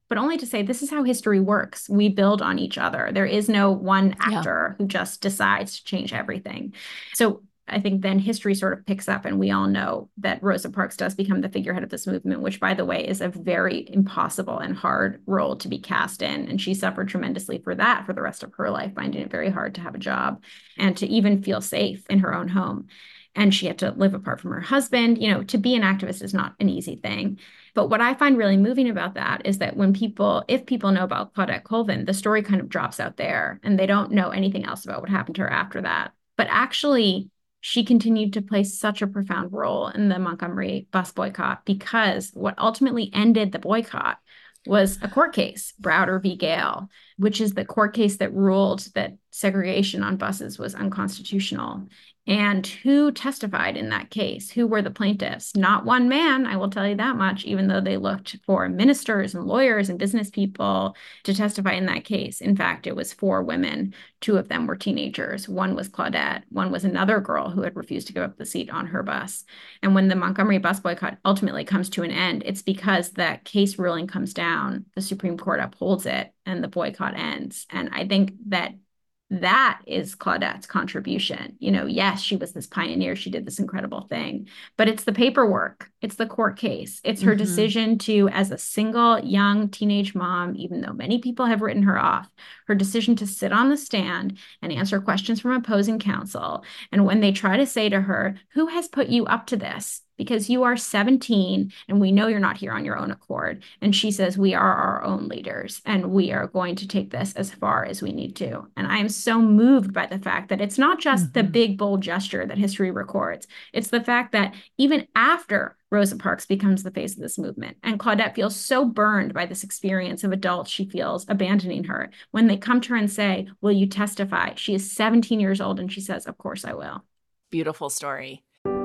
but only to say this is how history works. We build on each other. There is no one actor yeah. who just decides to change everything. So I think then history sort of picks up, and we all know that Rosa Parks does become the figurehead of this movement, which, by the way, is a very impossible and hard role to be cast in. And she suffered tremendously for that for the rest of her life, finding it very hard to have a job and to even feel safe in her own home. And she had to live apart from her husband. You know, to be an activist is not an easy thing. But what I find really moving about that is that when people, if people know about Claudette Colvin, the story kind of drops out there and they don't know anything else about what happened to her after that. But actually, she continued to play such a profound role in the Montgomery bus boycott, because what ultimately ended the boycott was a court case, Browder v. Gale, which is the court case that ruled that segregation on buses was unconstitutional. And who testified in that case? Who were the plaintiffs? Not one man, I will tell you that much, even though they looked for ministers and lawyers and business people to testify in that case. In fact, it was four women. Two of them were teenagers. One was Claudette. One was another girl who had refused to give up the seat on her bus. And when the Montgomery bus boycott ultimately comes to an end, it's because that case ruling comes down, the Supreme Court upholds it, and the boycott ends. And I think that that is Claudette's contribution. You know, yes, she was this pioneer. She did this incredible thing, but it's the paperwork. It's the court case. It's her mm-hmm. decision to, as a single young teenage mom, even though many people have written her off, her decision to sit on the stand and answer questions from opposing counsel. And when they try to say to her, who has put you up to this? Because you are seventeen and we know you're not here on your own accord. And she says, we are our own leaders and we are going to take this as far as we need to. And I am so moved by the fact that it's not just mm-hmm. the big, bold gesture that history records. It's the fact that even after Rosa Parks becomes the face of this movement, and Claudette feels so burned by this experience of adults she feels abandoning her, when they come to her and say, will you testify? She is seventeen years old and she says, of course I will. Beautiful story.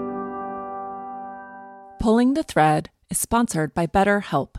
Pulling the Thread is sponsored by BetterHelp.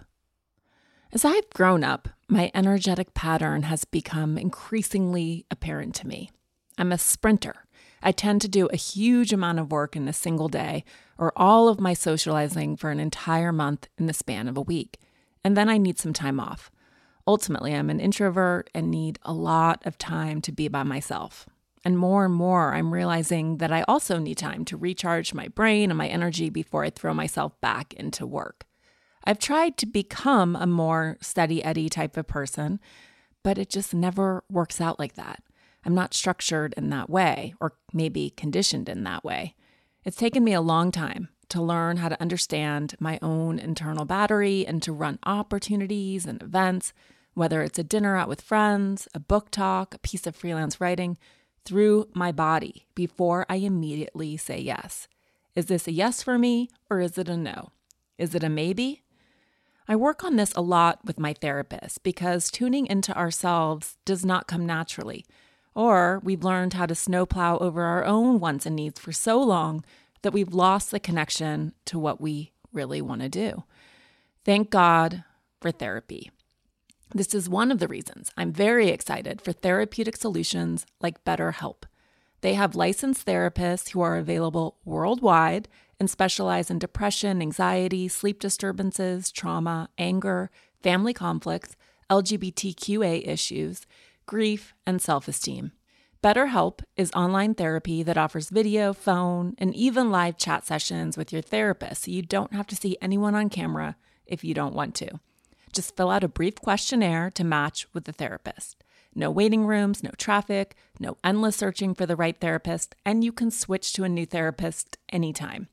As I've grown up, my energetic pattern has become increasingly apparent to me. I'm a sprinter. I tend to do a huge amount of work in a single day, or all of my socializing for an entire month in the span of a week. And then I need some time off. Ultimately, I'm an introvert and need a lot of time to be by myself. And more and more, I'm realizing that I also need time to recharge my brain and my energy before I throw myself back into work. I've tried to become a more steady Eddie type of person, but it just never works out like that. I'm not structured in that way, or maybe conditioned in that way. It's taken me a long time to learn how to understand my own internal battery and to run opportunities and events, whether it's a dinner out with friends, a book talk, a piece of freelance writing, through my body before I immediately say yes. Is this a yes for me, or is it a no? Is it a maybe? I work on this a lot with my therapist because tuning into ourselves does not come naturally, or we've learned how to snowplow over our own wants and needs for so long that we've lost the connection to what we really want to do. Thank God for therapy. This is one of the reasons I'm very excited for therapeutic solutions like BetterHelp. They have licensed therapists who are available worldwide and specialize in depression, anxiety, sleep disturbances, trauma, anger, family conflicts, L G B T Q A issues, grief, and self-esteem. BetterHelp is online therapy that offers video, phone, and even live chat sessions with your therapist, so you don't have to see anyone on camera if you don't want to. Just fill out a brief questionnaire to match with the therapist. No waiting rooms, no traffic, no endless searching for the right therapist, and you can switch to a new therapist anytime.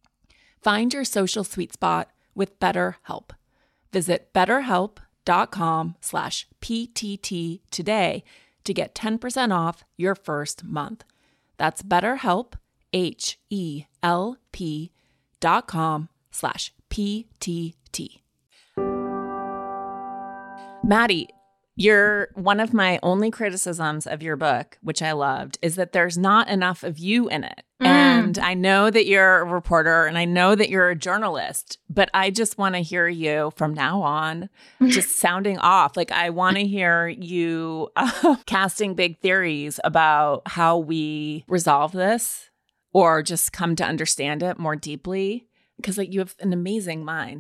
Find your social sweet spot with BetterHelp. Visit betterhelp.com slash PTT today to get ten percent off your first month. That's BetterHelp, H-E-L-P dot com slash P-T-T. Maddie, you're one of my only criticisms of your book, which I loved, is that there's not enough of you in it. Mm. And I know that you're a reporter and I know that you're a journalist, but I just want to hear you from now on just sounding off. Like, I want to hear you uh, casting big theories about how we resolve this or just come to understand it more deeply, because like you have an amazing mind.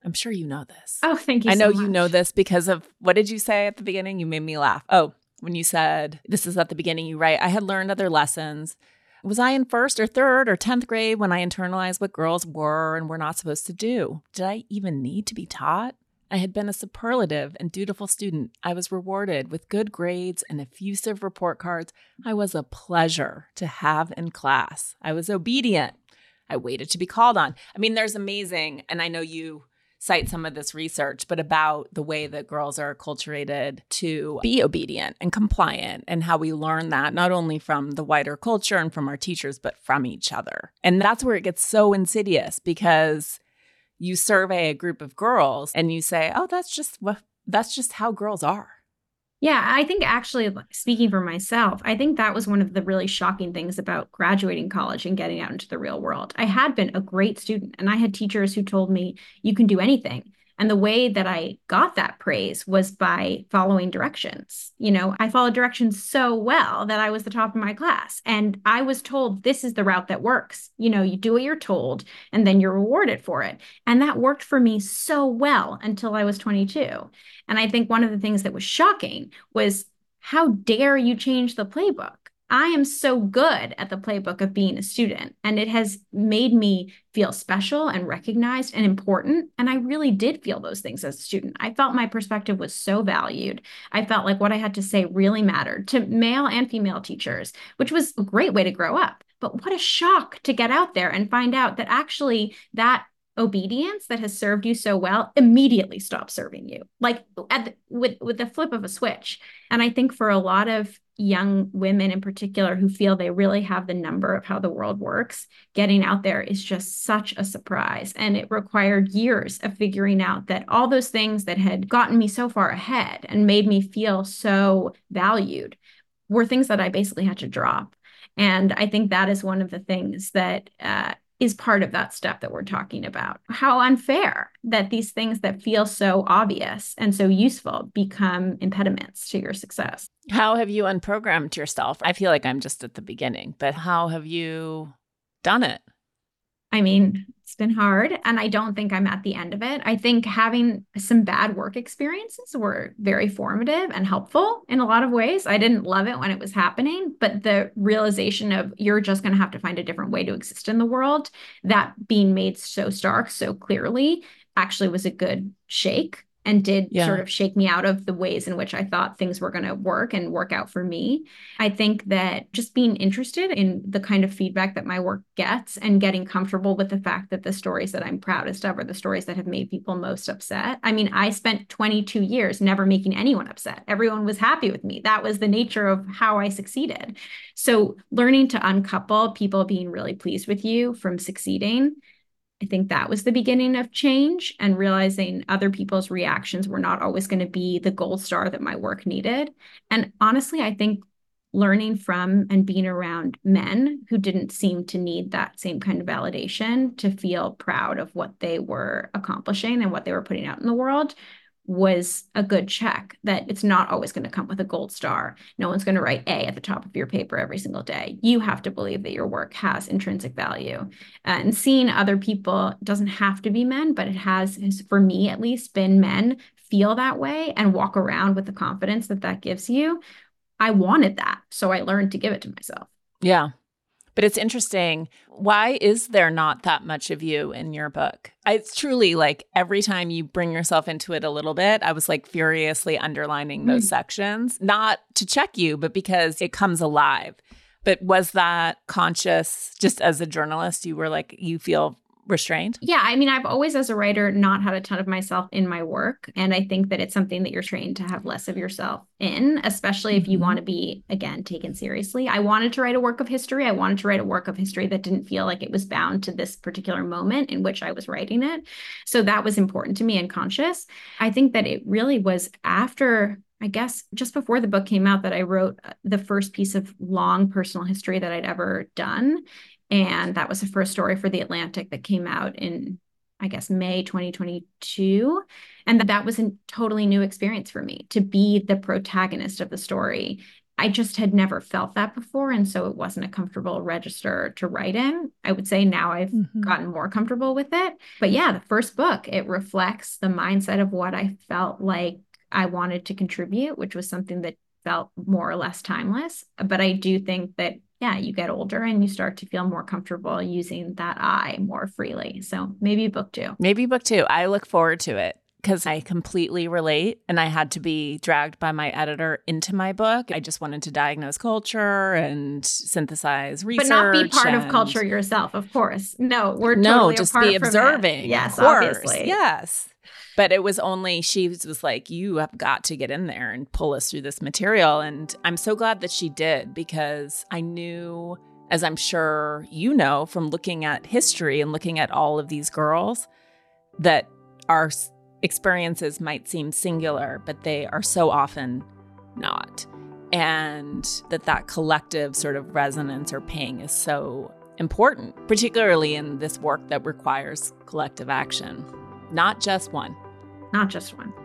I'm sure you know this. Oh, thank you I know so you much. know this because of, what did you say at the beginning? You made me laugh. Oh, when you said, this is at the beginning, you write, I had learned other lessons. Was I in first or third or tenth grade when I internalized what girls were and were not supposed to do? Did I even need to be taught? I had been a superlative and dutiful student. I was rewarded with good grades and effusive report cards. I was a pleasure to have in class. I was obedient. I waited to be called on. I mean, there's amazing, and I know you cite some of this research, but about the way that girls are acculturated to be obedient and compliant, and how we learn that not only from the wider culture and from our teachers, but from each other. And that's where it gets so insidious, because you survey a group of girls and you say, oh, that's just what, that's just how girls are. Yeah, I think actually, speaking for myself, I think that was one of the really shocking things about graduating college and getting out into the real world. I had been a great student, and I had teachers who told me, you can do anything. And the way that I got that praise was by following directions. You know, I followed directions so well that I was the top of my class. And I was told, this is the route that works. You know, you do what you're told, and then you're rewarded for it. And that worked for me so well until I was twenty-two. And I think one of the things that was shocking was, how dare you change the playbook? I am so good at the playbook of being a student, and it has made me feel special and recognized and important. And I really did feel those things as a student. I felt my perspective was so valued. I felt like what I had to say really mattered to male and female teachers, which was a great way to grow up. But what a shock to get out there and find out that actually that obedience that has served you so well immediately stops serving you, like at the, with with the flip of a switch. And I think for a lot of young women in particular who feel they really have the number of how the world works, getting out there is just such a surprise. And it required years of figuring out that all those things that had gotten me so far ahead and made me feel so valued were things that I basically had to drop. And I think that is one of the things that uh, is part of that step that we're talking about. How unfair that these things that feel so obvious and so useful become impediments to your success. How have you unprogrammed yourself? I feel like I'm just at the beginning, but how have you done it? I mean, it's been hard, and I don't think I'm at the end of it. I think having some bad work experiences were very formative and helpful in a lot of ways. I didn't love it when it was happening, but the realization of you're just going to have to find a different way to exist in the world, that being made so stark, so clearly, actually was a good shake. And did yeah. sort of shake me out of the ways in which I thought things were going to work and work out for me. I think that just being interested in the kind of feedback that my work gets and getting comfortable with the fact that the stories that I'm proudest of are the stories that have made people most upset. I mean, I spent twenty-two years never making anyone upset. Everyone was happy with me. That was the nature of how I succeeded. So learning to uncouple people being really pleased with you from succeeding, I think that was the beginning of change, and realizing other people's reactions were not always going to be the gold star that my work needed. And honestly, I think learning from and being around men who didn't seem to need that same kind of validation to feel proud of what they were accomplishing and what they were putting out in the world was a good check that it's not always going to come with a gold star. No one's going to write A at the top of your paper every single day. You have to believe that your work has intrinsic value. And seeing other people doesn't have to be men, but it has, for me at least, been men feel that way and walk around with the confidence that that gives you. I wanted that, so I learned to give it to myself. Yeah. But it's interesting. Why is there not that much of you in your book? It's truly like every time you bring yourself into it a little bit, I was like furiously underlining those mm. sections, not to check you, but because it comes alive. But was that conscious just as a journalist? You were like, you feel restrained? Yeah. I mean, I've always, as a writer, not had a ton of myself in my work. And I think that it's something that you're trained to have less of yourself in, especially mm-hmm. if you want to be, again, taken seriously. I wanted to write a work of history. I wanted to write a work of history that didn't feel like it was bound to this particular moment in which I was writing it. So that was important to me and conscious. I think that it really was after, I guess, just before the book came out, that I wrote the first piece of long personal history that I'd ever done. And that was the first story for The Atlantic that came out in, I guess, May twenty twenty-two. And that was a totally new experience for me, to be the protagonist of the story I just had never felt that before. And so it wasn't a comfortable register to write in. I would say now I've mm-hmm. gotten more comfortable with it. But yeah, the first book, it reflects the mindset of what I felt like I wanted to contribute, which was something that felt more or less timeless. But I do think that, yeah, you get older and you start to feel more comfortable using that I more freely. So maybe book two. Maybe book two. I look forward to it. Because I completely relate, and I had to be dragged by my editor into my book. I just wanted to diagnose culture and synthesize research. But not be part and... of culture yourself, of course. No, we're no, totally just apart be from observing. It. Yes, of course. Obviously. Yes. But it was only, she was like, you have got to get in there and pull us through this material. And I'm so glad that she did, because I knew, as I'm sure you know from looking at history and looking at all of these girls, that our experiences might seem singular, but they are so often not. And that that collective sort of resonance or ping is so important, particularly in this work that requires collective action, not just one. Not just one.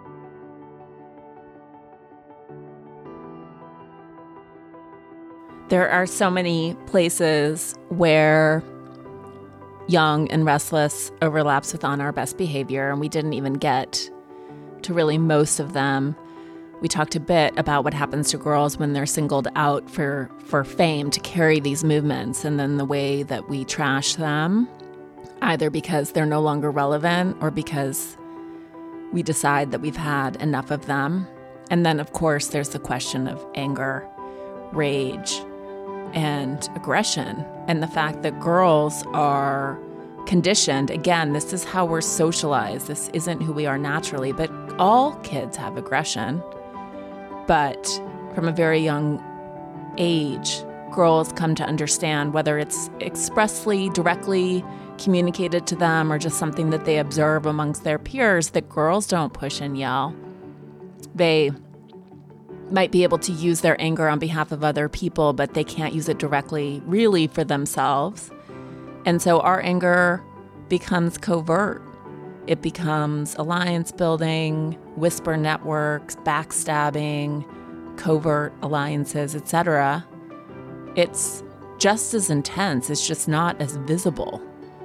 There are so many places where Young and Restless overlaps with On Our Best Behavior, and we didn't even get to really most of them. We talked a bit about what happens to girls when they're singled out for, for fame to carry these movements, and then the way that we trash them, either because they're no longer relevant or because we decide that we've had enough of them. And then, of course, there's the question of anger, rage, and aggression, and the fact that girls are conditioned. Again, this is how we're socialized. This isn't who we are naturally, but all kids have aggression. But from a very young age, girls come to understand, whether it's expressly, directly communicated to them or just something that they observe amongst their peers, that girls don't push and yell. They might be able to use their anger on behalf of other people, but they can't use it directly, really, for themselves. And so our anger becomes covert. It becomes alliance building, whisper networks, backstabbing, covert alliances, et cetera. It's just as intense. It's just not as visible.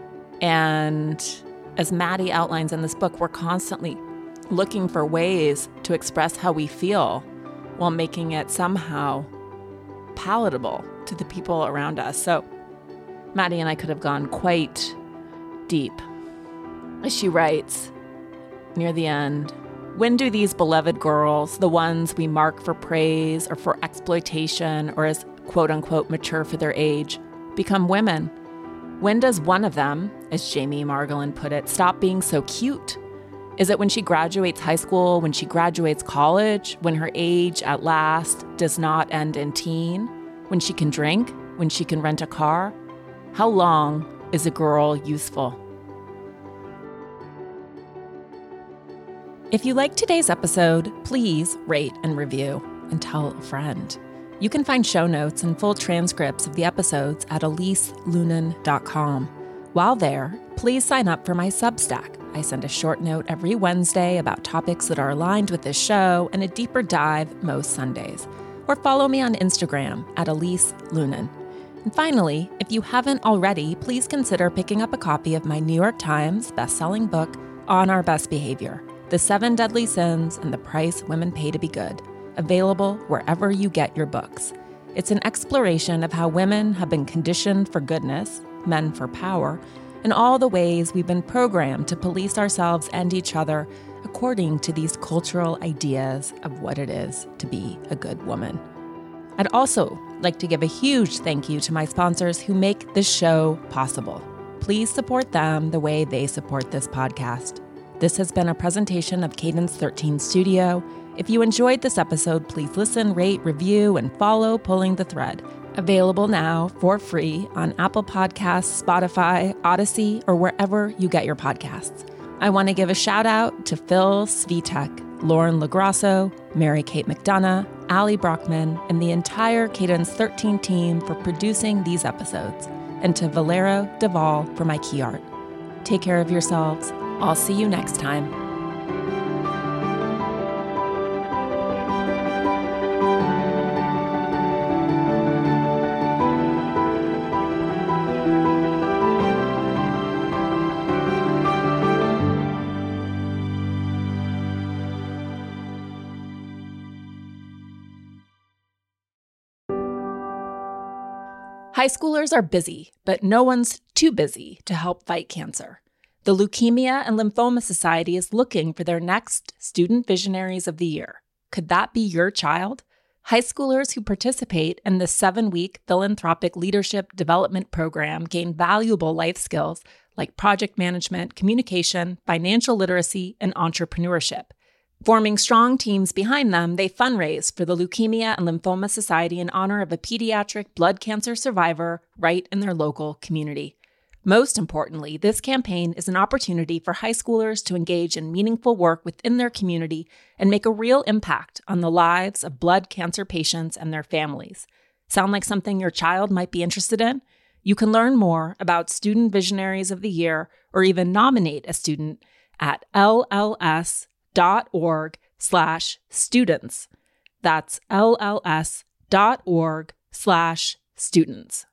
And as Maddie outlines in this book, we're constantly looking for ways to express how we feel while making it somehow palatable to the people around us. So Maddie and I could have gone quite deep. As she writes near the end, when do these beloved girls, the ones we mark for praise or for exploitation or as quote-unquote mature for their age, become women? When does one of them, as Jamie Margolin put it, stop being so cute? Is it when she graduates high school, when she graduates college, when her age at last does not end in teen, when she can drink, when she can rent a car? How long is a girl useful? If you liked today's episode, please rate and review and tell a friend. You can find show notes and full transcripts of the episodes at elise lunan dot com. While there, please sign up for my Substack. I send a short note every Wednesday about topics that are aligned with this show and a deeper dive most Sundays. Or follow me on Instagram at Elise Lunan. And finally, if you haven't already, please consider picking up a copy of my New York Times best-selling book, On Our Best Behavior, The Seven Deadly Sins and the Price Women Pay to Be Good, available wherever you get your books. It's an exploration of how women have been conditioned for goodness, men for power, and all the ways we've been programmed to police ourselves and each other according to these cultural ideas of what it is to be a good woman. I'd also like to give a huge thank you to my sponsors who make this show possible. Please support them the way they support this podcast. This has been a presentation of Cadence thirteen Studio. If you enjoyed this episode, please listen, rate, review, and follow Pulling the Thread. Available now for free on Apple Podcasts, Spotify, Odyssey, or wherever you get your podcasts. I want to give a shout out to Phil Svitek, Lauren LaGrasso, Mary Kate McDonough, Ali Brockman, and the entire Cadence thirteen team for producing these episodes, and to Valero Duvall for my key art. Take care of yourselves. I'll see you next time. High schoolers are busy, but no one's too busy to help fight cancer. The Leukemia and Lymphoma Society is looking for their next Student Visionaries of the Year. Could that be your child? High schoolers who participate in the seven-week philanthropic leadership development program gain valuable life skills like project management, communication, financial literacy, and entrepreneurship. Forming strong teams behind them, they fundraise for the Leukemia and Lymphoma Society in honor of a pediatric blood cancer survivor right in their local community. Most importantly, this campaign is an opportunity for high schoolers to engage in meaningful work within their community and make a real impact on the lives of blood cancer patients and their families. Sound like something your child might be interested in? You can learn more about Student Visionaries of the Year or even nominate a student at lls.org slash students. That's lls.org slash students.